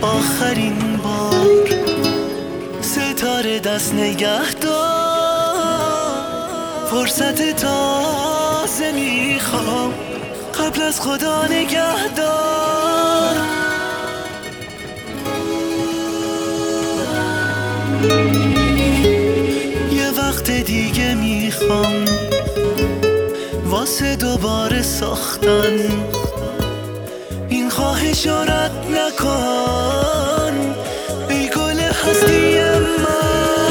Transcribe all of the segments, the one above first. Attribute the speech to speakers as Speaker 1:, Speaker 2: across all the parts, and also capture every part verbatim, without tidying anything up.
Speaker 1: آخرین بار ستاره دست نگه دار، فرصت تازه میخوام قبل از خدا نگه دار. یه وقت دیگه میخوام واسه دوباره ساختن این خواهش رد نکن ای گل هستی من.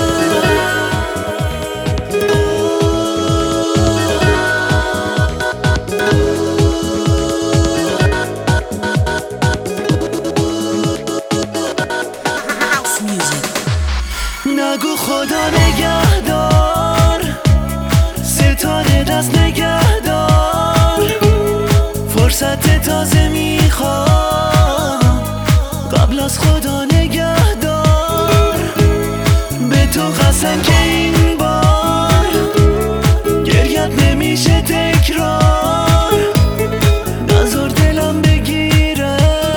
Speaker 1: نگو خدا نگهدار، ستاره دست نگهدار، فرصت تازه میخوام قبل از خدا نگهدار. به تو قسم که این بار گریت نمیشه تکرار، نذار دلم بگیره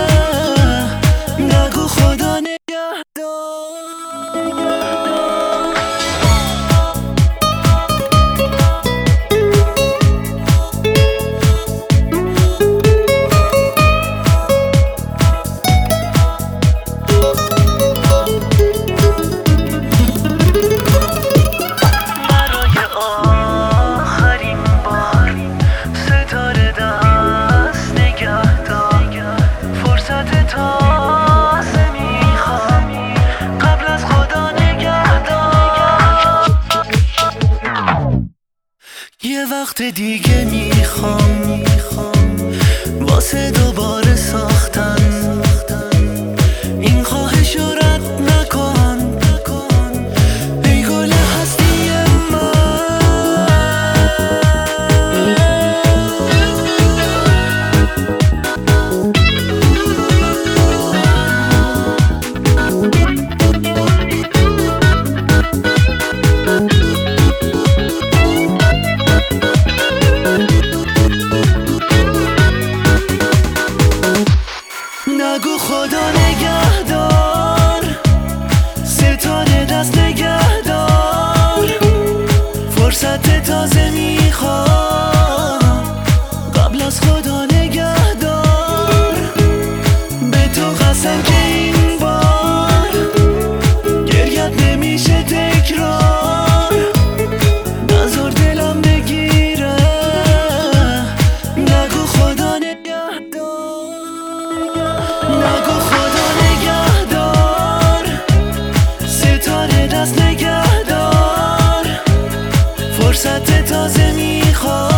Speaker 1: نگو خدا نگهدار. یه وقت دیگه میخوام واسه دوباره ساختن این خواهش رد نکن ای گل هستی من. نگو خدا نگهدار، ستاره دست نگهدار، فرصت تازه میخوام قبل از خدا نگهدار. به تو قسم که این بار گریت نمیشه تکرار، نذار دلم بگیره نگو خدا نگهدار. نگو خدا نگهدار، ستاره دست نگهدار، فرصت تازه میخوام